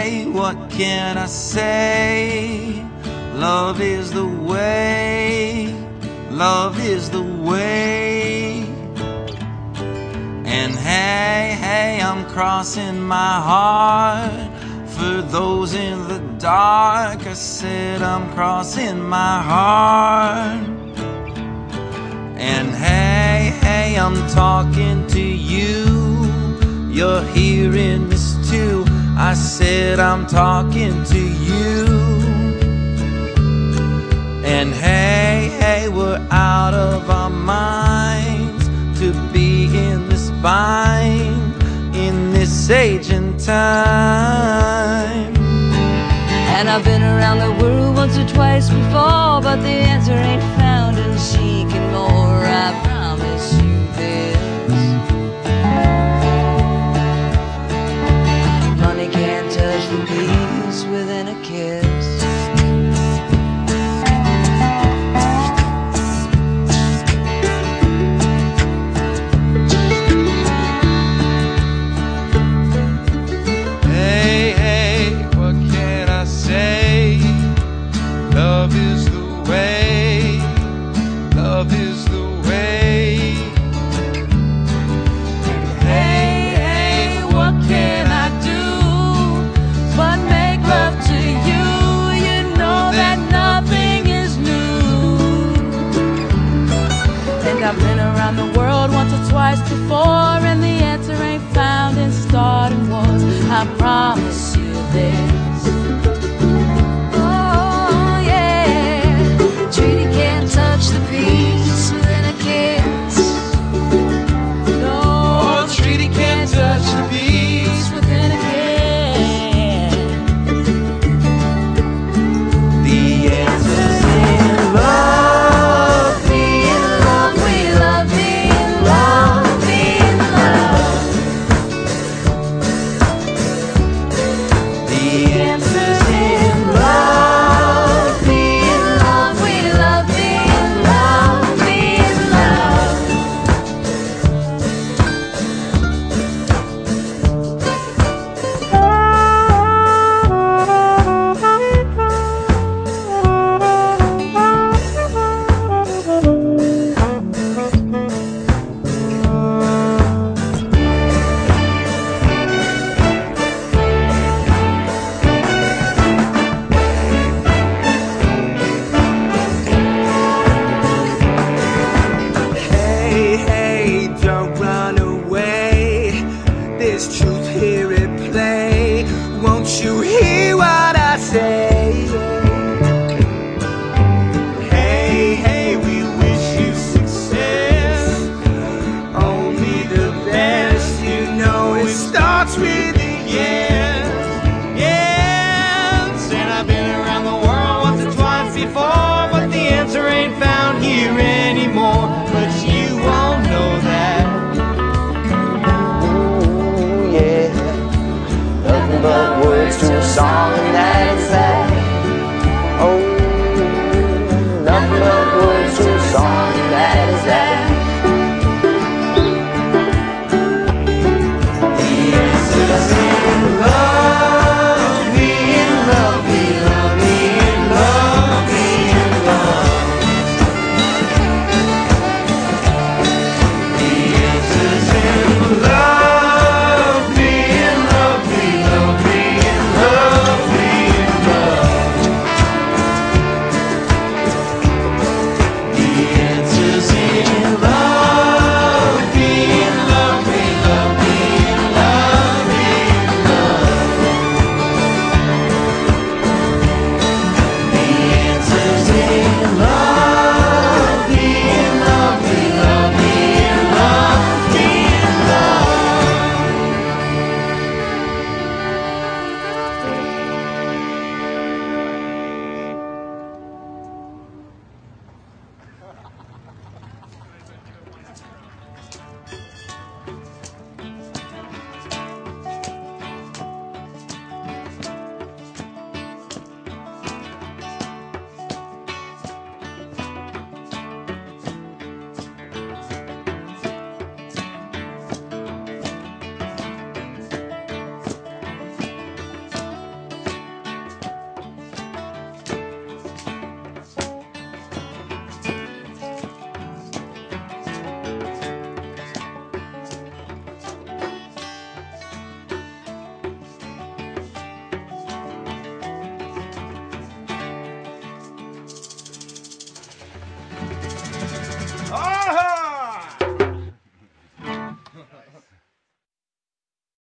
hey, what can I say? Love is the way, love is the way. And hey, I'm crossing my heart for those in the dark. I said I'm crossing my heart. And hey, I'm talking to you. You're hearing this too. I said I'm talking to you. And hey, we're out of our minds to be in this bind, in this age and time. And I've been around the world once or twice before, but the answer ain't found in seeking more. I promise you this: money can't touch the peace within a kiss. Love is the way, love is the way. Hey, what can I do but make love to you? You know that nothing is new. And I've been around the world once or twice before, and the answer ain't found in starting wars. I promise you this: